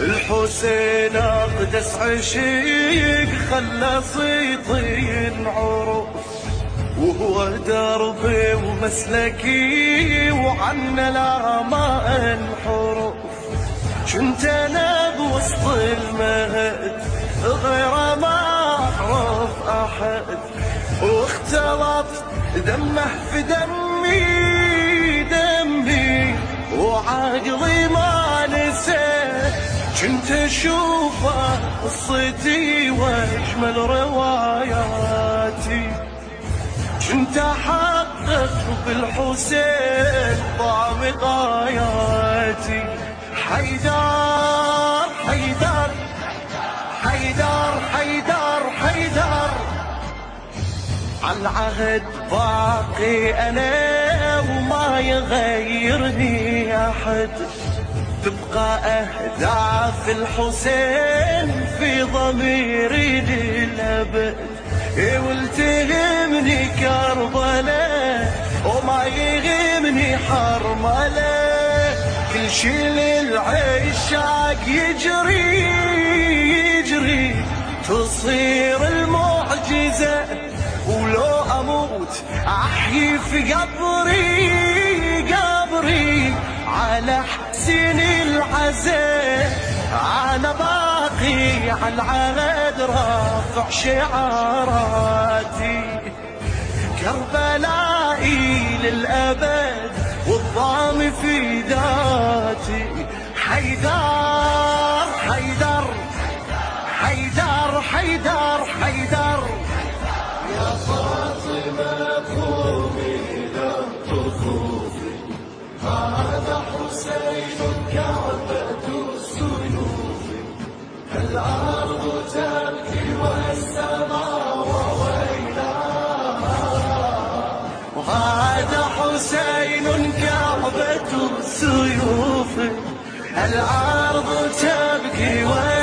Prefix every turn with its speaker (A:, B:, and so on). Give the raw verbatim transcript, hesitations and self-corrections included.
A: الحسين اقدس عشيق خلص يطين عروف، وهو دربي ومسلكي وعنا لا ما انحرف. كنت انا بوسط المهد غير ما اعرف احد، واختلط دمه في دمي دمي وعقلي ما نسيت. كنت اشوفه قصتي واجمل رواياتي، كنت احقق بالحسين طعم غاياتي. حيدر حيدر حيدر حيدر حيدر عالعهد باقي انا وما يغيرني احد. تبقى اهداف الحسين في ضميري للابد، والتهمني كربلاء وما يهمني حرمله. كل شي للعشاق يجري يجري تصير المعجزة، ولو اموت احيي في قبري قبري على حسين العزاء. انا باقي على العهد رافع شعاراتي، كربلائي للابد والضام في ذاتي. حيدر حيدر حيدر حيدر حيدر يا فاطمة قومي إلى الطفوف، هذا حسين كعبة السيوف. الأرض تبكي والسماء ويلها، وهذا حسين كعبة السيوف. الأرض تبكي